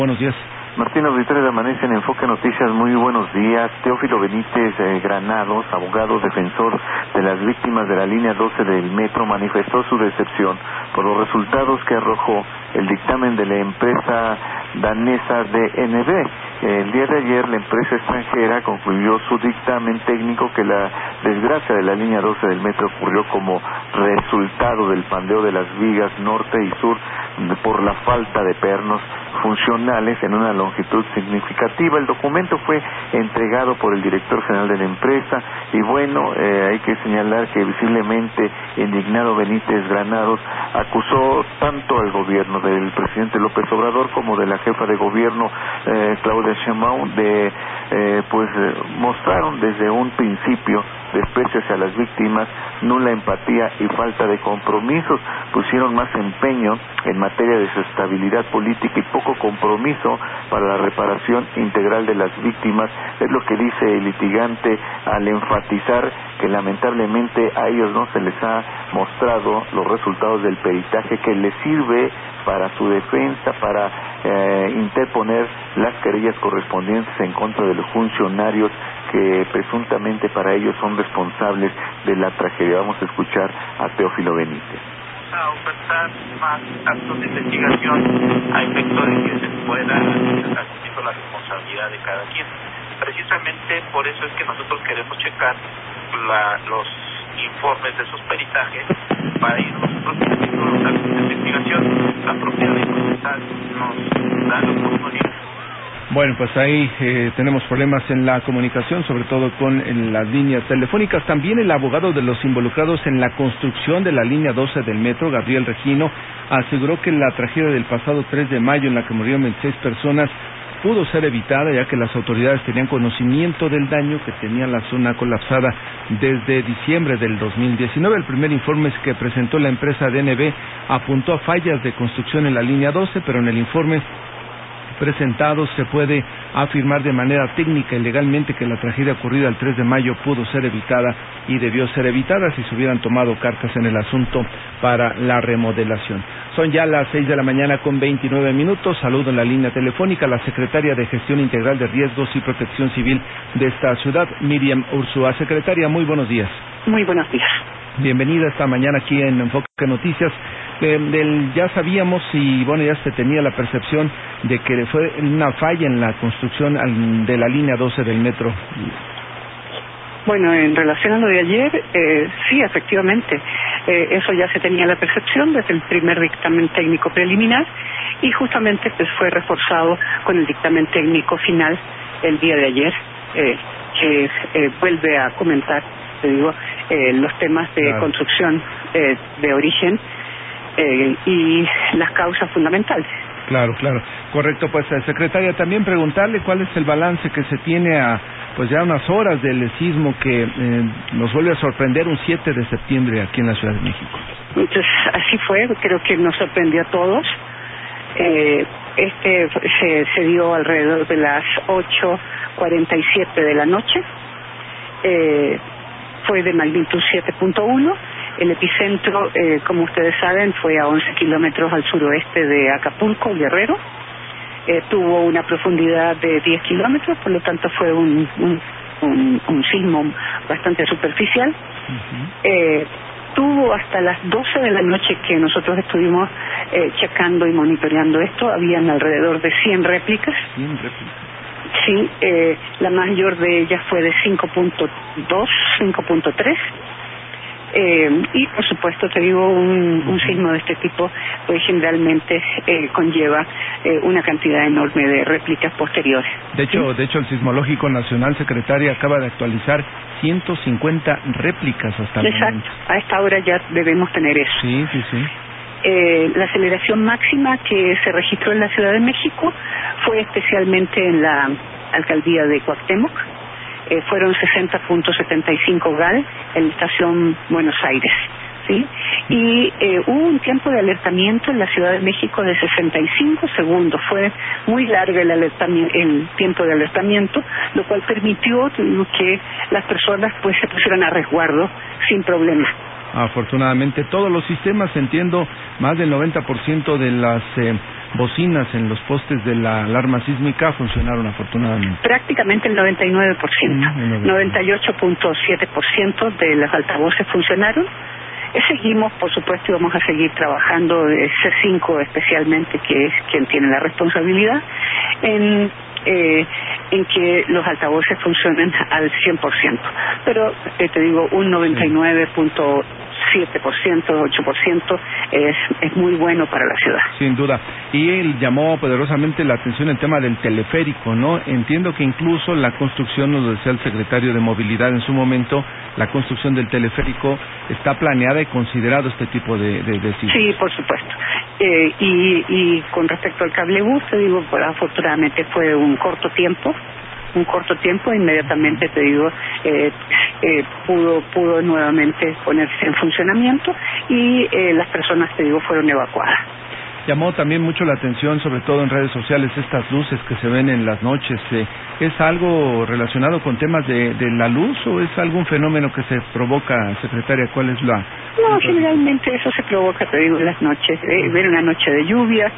Buenos días. Martín Auditorio de Amanece en Enfoque Noticias, muy buenos días. Teófilo Benítez Granados, abogado defensor de las víctimas de la línea 12 del metro, manifestó su decepción por los resultados que arrojó el dictamen de la empresa danesa DNB. El día de ayer la empresa extranjera concluyó su dictamen técnico que la desgracia de la línea 12 del metro ocurrió como resultado del pandeo de las vigas norte y sur por la falta de pernos funcionales en una longitud significativa. El documento fue entregado por el director general de la empresa y bueno, hay que señalar que visiblemente indignado Benítez Granados acusó tanto al gobierno del presidente López Obrador como de la jefa de gobierno Claudia Sheinbaum de mostraron desde un principio desprecio hacia las víctimas, nula empatía y falta de compromisos, pusieron más empeño en materia de su estabilidad política y poco compromiso para la reparación integral de las víctimas, es lo que dice el litigante al enfatizar que lamentablemente a ellos no se les ha mostrado los resultados del peritaje que les sirve para su defensa, para interponer las querellas correspondientes en contra de los funcionarios que presuntamente para ellos son responsables de la tragedia. Vamos a escuchar a Teófilo Benítez. A ofertar más actos de investigación a efecto de que se pueda asumir la responsabilidad de cada quien. Precisamente por eso es que nosotros queremos checar los informes de esos peritajes para ir nosotros haciendo los actos de investigación. La propia ley procesal nos da la oportunidad. Bueno, pues ahí tenemos problemas en la comunicación, sobre todo con las líneas telefónicas. También el abogado de los involucrados en la construcción de la línea 12 del metro, Gabriel Regino, aseguró que la tragedia del pasado 3 de mayo en la que murieron 26 personas pudo ser evitada, ya que las autoridades tenían conocimiento del daño que tenía la zona colapsada desde diciembre del 2019. El primer informe que presentó la empresa DNB apuntó a fallas de construcción en la línea 12, pero en el informe presentados se puede afirmar de manera técnica y legalmente que la tragedia ocurrida el 3 de mayo pudo ser evitada y debió ser evitada si se hubieran tomado cartas en el asunto para la remodelación. Son ya las 6 de la mañana con 29 minutos. Saludo en la línea telefónica a la secretaria de Gestión Integral de Riesgos y Protección Civil de esta ciudad, Miriam Ursúa. Secretaria, muy buenos días. Muy buenos días. Bienvenida esta mañana aquí en Enfoque Noticias. Ya sabíamos y bueno, ya se tenía la percepción de que fue una falla en la construcción de la línea 12 del metro. Bueno, en relación a lo de ayer, sí, efectivamente, eso ya se tenía la percepción desde el primer dictamen técnico preliminar y justamente pues fue reforzado con el dictamen técnico final el día de ayer, que vuelve a comentar, te digo, los temas de construcción de origen y las causas fundamentales. Claro, correcto. Pues secretaria, también preguntarle cuál es el balance que se tiene a pues ya unas horas del sismo que nos vuelve a sorprender un 7 de septiembre aquí en la Ciudad de México. Entonces, así fue, creo que nos sorprendió a todos. Se dio alrededor de las 8:47 de la noche. Fue de magnitud 7.1. El epicentro, como ustedes saben, fue a 11 kilómetros al suroeste de Acapulco, Guerrero. Tuvo una profundidad de 10 kilómetros, por lo tanto fue un sismo bastante superficial. Uh-huh. Tuvo hasta las 12 de la noche que nosotros estuvimos checando y monitoreando esto, habían alrededor de 100 réplicas. 100 réplicas. Sí, la mayor de ellas fue de 5.2, 5.3. Y por supuesto te digo un sismo de este tipo pues generalmente conlleva una cantidad enorme de réplicas posteriores. De hecho el Sismológico Nacional, secretaria, acaba de actualizar 150 réplicas hasta el momento. Exacto, a esta hora ya debemos tener eso. Sí. La aceleración máxima que se registró en la Ciudad de México fue especialmente en la alcaldía de Cuauhtémoc. Fueron 60.75 GAL en la estación Buenos Aires, ¿sí? Y hubo un tiempo de alertamiento en la Ciudad de México de 65 segundos. Fue muy largo el tiempo de alertamiento, lo cual permitió que las personas pues se pusieran a resguardo sin problema. Afortunadamente todos los sistemas, entiendo, más del 90% de las bocinas en los postes de la alarma sísmica funcionaron afortunadamente. Prácticamente el 99%, 98.7% de los altavoces funcionaron. Seguimos, por supuesto, y vamos a seguir trabajando, C5 especialmente, que es quien tiene la responsabilidad, en que los altavoces funcionen al 100%. Pero, te digo, un 99.7%, 8% es muy bueno para la ciudad. Sin duda. Y él llamó poderosamente la atención el tema del teleférico, ¿no? Entiendo que incluso la construcción, nos decía el secretario de Movilidad en su momento, la construcción del teleférico está planeada y considerado este tipo de sitios. Sí, por supuesto. Y con respecto al cablebús, te digo, pues, afortunadamente fue un corto tiempo, inmediatamente, te digo, pudo nuevamente ponerse en funcionamiento y las personas, te digo, fueron evacuadas. Llamó también mucho la atención, sobre todo en redes sociales, estas luces que se ven en las noches. ¿Es algo relacionado con temas de la luz o es algún fenómeno que se provoca, secretaria? ¿Cuál es la...? No, generalmente eso se provoca, te digo, en las noches. Ver una noche de lluvia,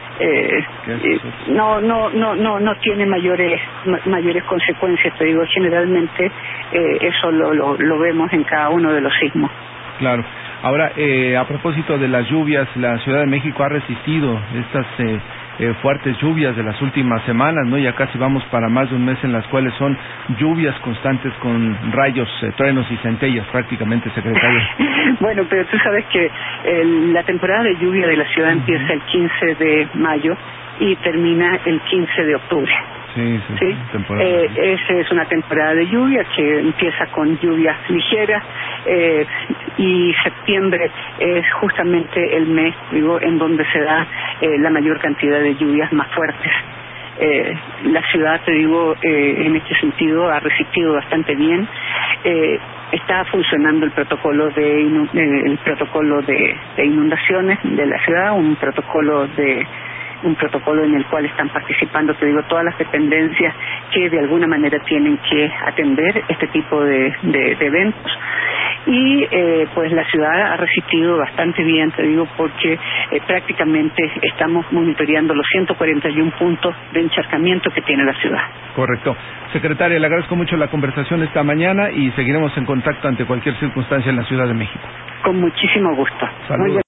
no tiene mayores consecuencias, te digo. Generalmente eso lo vemos en cada uno de los sismos. Claro. Ahora, a propósito de las lluvias, la Ciudad de México ha resistido estas fuertes lluvias de las últimas semanas, ¿no? Ya casi vamos para más de un mes en las cuales son lluvias constantes con rayos, truenos y centellas prácticamente, secretario. Bueno, pero tú sabes que la temporada de lluvia de la ciudad empieza el 15 de mayo y termina el 15 de octubre. Sí. Esa es una temporada de lluvia que empieza con lluvias ligeras y septiembre es justamente el mes, digo, en donde se da la mayor cantidad de lluvias más fuertes. La ciudad, te digo, en este sentido ha resistido bastante bien. Está funcionando el protocolo de inundaciones de la ciudad, un protocolo en el cual están participando, te digo, todas las dependencias que de alguna manera tienen que atender este tipo de eventos. Y pues la ciudad ha resistido bastante bien, te digo, porque prácticamente estamos monitoreando los 141 puntos de encharcamiento que tiene la ciudad. Correcto. Secretaria, le agradezco mucho la conversación esta mañana y seguiremos en contacto ante cualquier circunstancia en la Ciudad de México. Con muchísimo gusto. Saludos.